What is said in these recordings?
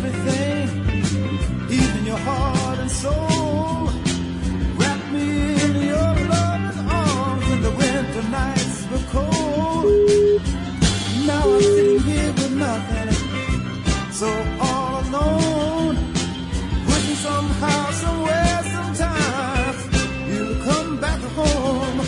everything, even your heart and soul. Wrap me in your loving arms when the winter nights were cold. Now I'm sitting here with nothing, so all alone, wishing somehow, somewhere, sometimes you'll come back home.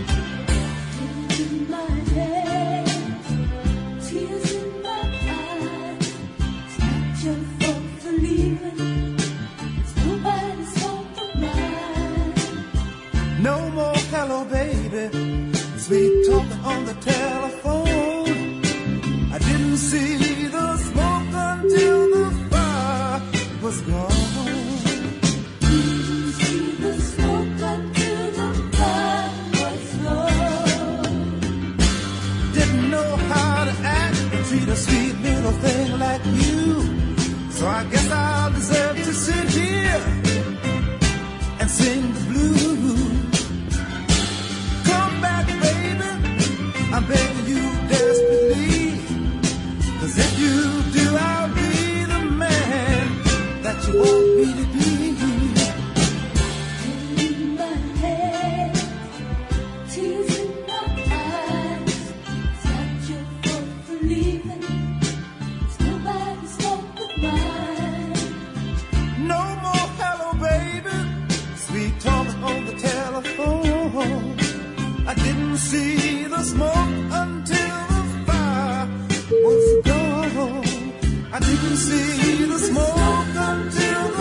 In my head, tears in my eyes, it's not your fault for leaving, it's nobody's fault but mine. No more hello, baby, sweet talk on the telephone. I didn't see the smoke until the fire was gone. Didn't see the smoke until the fire was gone. Didn't know how to act and treat a sweet little thing like you. So I guess I'll deserve to sit here and sing the blues. Come back, baby, I'm begging you desperately. 'Cause if you do, I'll be the man that you want me to be. In my head, tears in my eyes, it's not your fault for leaving, it's nobody's fault but mine. No more hello, baby, sweet talk on the telephone. I didn't see the smoke until the fire was gone. I didn't see the smoke until the